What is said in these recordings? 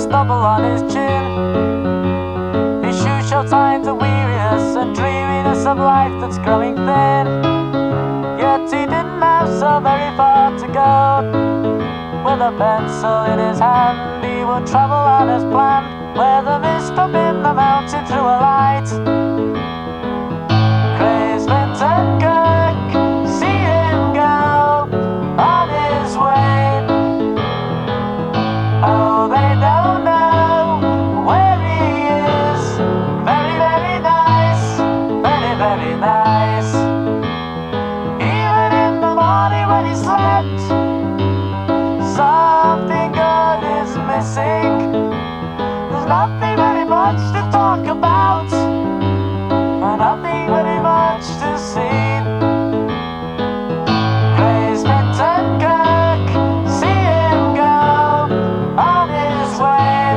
stubble on his chin. His shoes show signs of weariness and dreariness of life that's growing thin. Yet he didn't have so very far to go. With a pencil in his hand, he would travel on as planned, where the mist from in the mountain threw a light. Craze Vincent Kirk, see him go on his way. Oh, they don't know where he is. Very, very nice, very, very nice. Even in the morning when he slept, something good is missing. There's nothing very much to talk about, nothing very much to see. Craze Vincent Kirk, see him go on his way.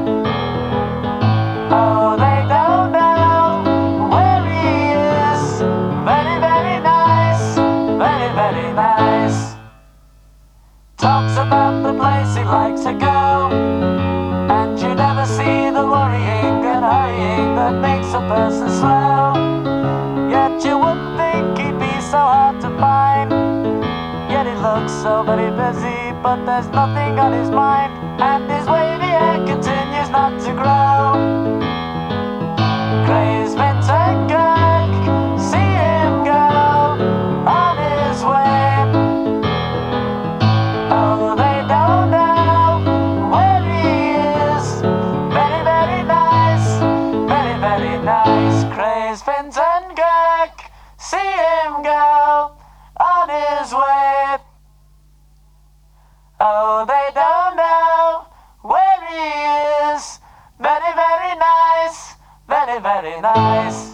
Oh, they don't know where he is. Very, very nice, very, very nice. Talks about the place he'd like to go, and you never see the worrying and hurrying that makes a person slow. Yet you wouldn't think he'd be so hard to find, yet he looks so very busy, but there's nothing on his mind, and his wavy hair continues not to grow. Craze Vincent Kirk, see him go on his way. Oh, they don't know where he is. Very, very nice, very, very nice. Craze Vincent Kirk, see him go on his way. Oh, they don't know where he is. Very, very nice, very, very nice.